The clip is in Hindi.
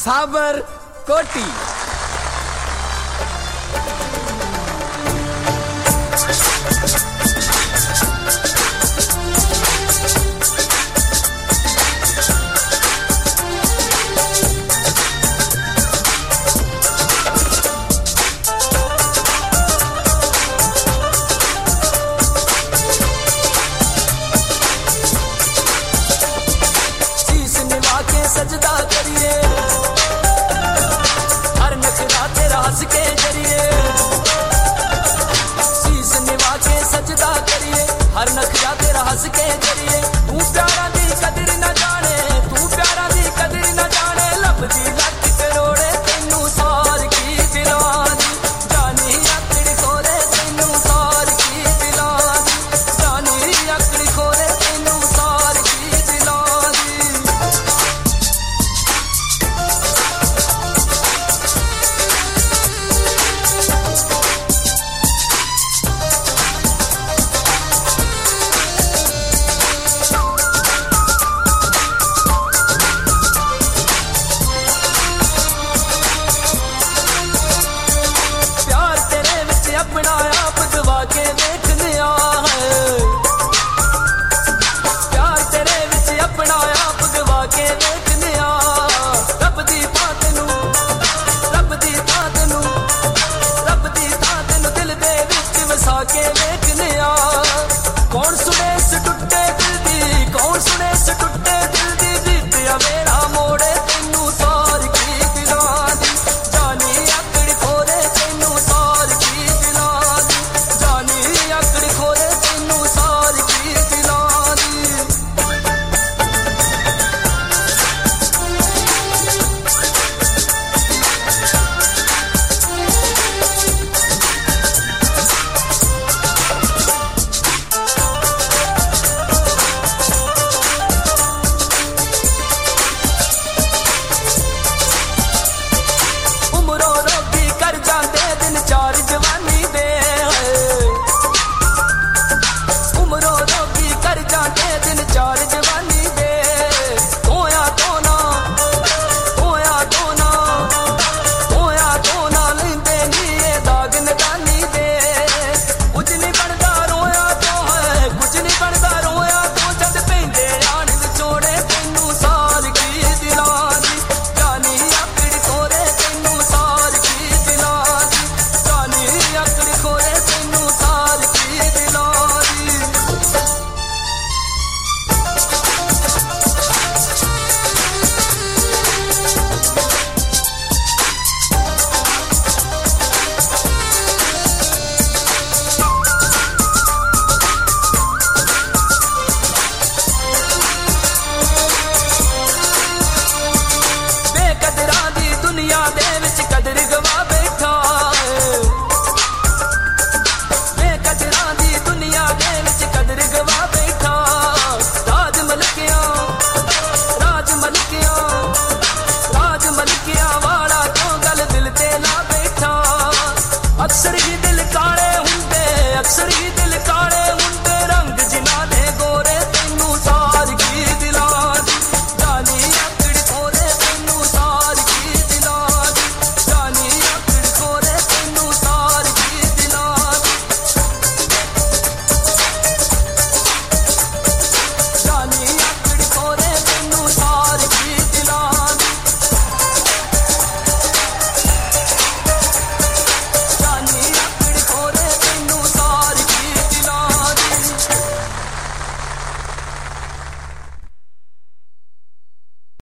साबर कोटी। सजदा करिए हर नखरा तेरा हंस के जरिए, शीश निभा के सजदा करिए हर नखरा तेरा हंस के जरिए। तू प्यारा दी कदर न जाने, तू प्यारा दी कदर न जाने, लभदी लख करोड़े तेनू सार की दिला दी, जानी अकड़ खोरे तेनू सार की दिला दी, जानी अकड़ खोरे तेनू सार की दिला दी। अपना आप दबा के देखने है, प्यार तेरे विच अपना आप दबा के देखने, रब दी थां तेनू, रब दी थां तेनू, रब दी थां तेनू दिल दे विच वसा के देखने। कौन सुने इस टुटे दिल दी, कौन सुने इस टुटे दिल दी, बीतिया मेरा मोड़े तेनू सार की दिला दी, जानी अकड़ खोरे तेनू सार की दिला दी, जानी अकड़ खोरे तेनू सार की दिला दी। उमरों रोगी कर जाते दिन चार जवानी दे, उमरों रोगी कर जाते दिन चार जवानी दे, धोया धोना, धोया धोना, धोया धोना लेंदे नी ये दाग नदानी दे। कुछ नहीं बनदा रोया तो है, कुछ नहीं बनदा रोया तो, जद पेंदे आन विछोड़े तेनू सार की दिला दी, जानी अकड़ खोरे तेनू सार की दिला दी, जानी अकड़ खोरे तेनू सार की दिला दी। बेकदरां दी दुनिया दे